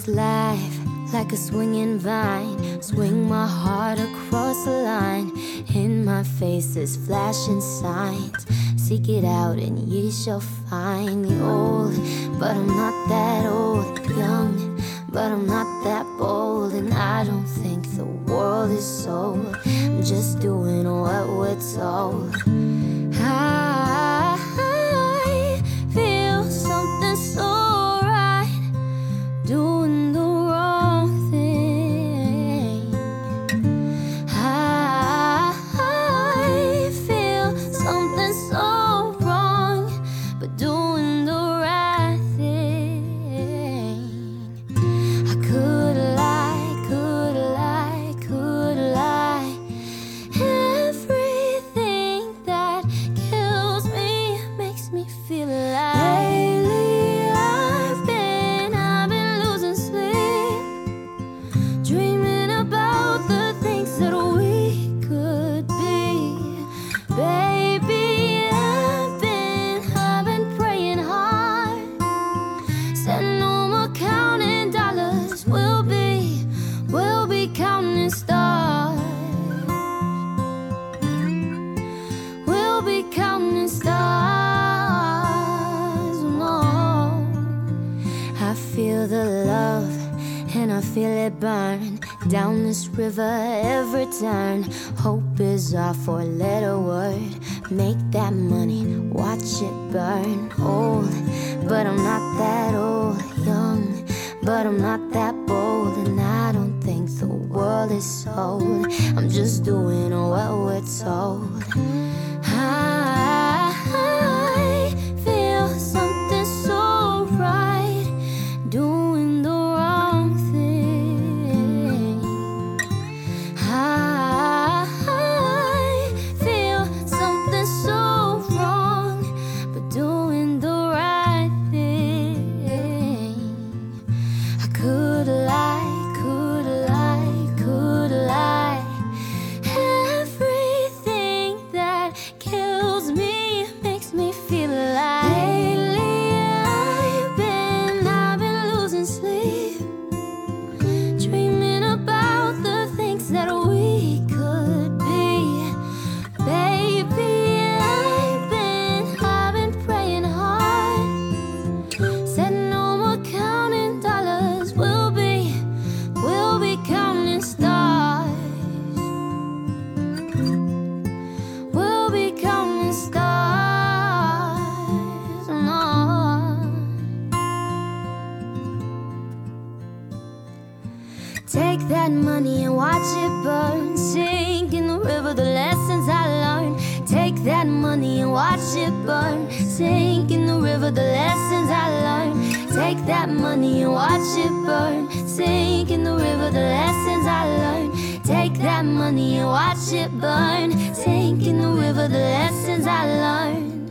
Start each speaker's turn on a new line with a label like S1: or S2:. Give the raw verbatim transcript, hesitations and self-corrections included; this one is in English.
S1: this life like a swinging vine. Swing my heart across the line. In my face is flashing signs. Seek it out and ye shall find me. Old, but I'm not that old. Young, but I'm not that bold. And I don't think the world is sold. I'm just doing what we're told. I feel something so right, doing the wrong thing. I feel something so wrong, but doing the right thing. I could lie, could lie, could lie. Everything that kills me makes me feel alive. Lately I've been, I've been losing sleep, dreaming about the things that we could be. Baby, I've been, I've been praying hard. Said no more counting dollars, we'll be, we'll be counting stars. We'll be counting stars, no. I feel the love and I feel it burn down this river every turn. Hope is our four-letter word. Make that money, watch it burn. Old, but I'm not that old. Young, but I'm not that bold. And I don't think the world is sold. I'm just doing what we're told. I feel something so right, doing the wrong thing. I feel something so wrong, but doing the right thing. I could lie, could lie, could lie. Everything that kills me makes me feel alive. Lately I've been, I've been losing sleep, dreaming about the things that we could be. Baby, I've been, I've been praying hard. Said no more counting dollars, we'll be, we'll be counting stars. We'll be counting stars, no. Take that money and watch it burn. Sink in the river the lessons I learned. Take that money and watch it burn. Sink in the river the lessons I learned. Take that money and watch it burn. Sink in the river the lessons I learned. Take that money and watch it burn. Sink in the river the lessons I learned.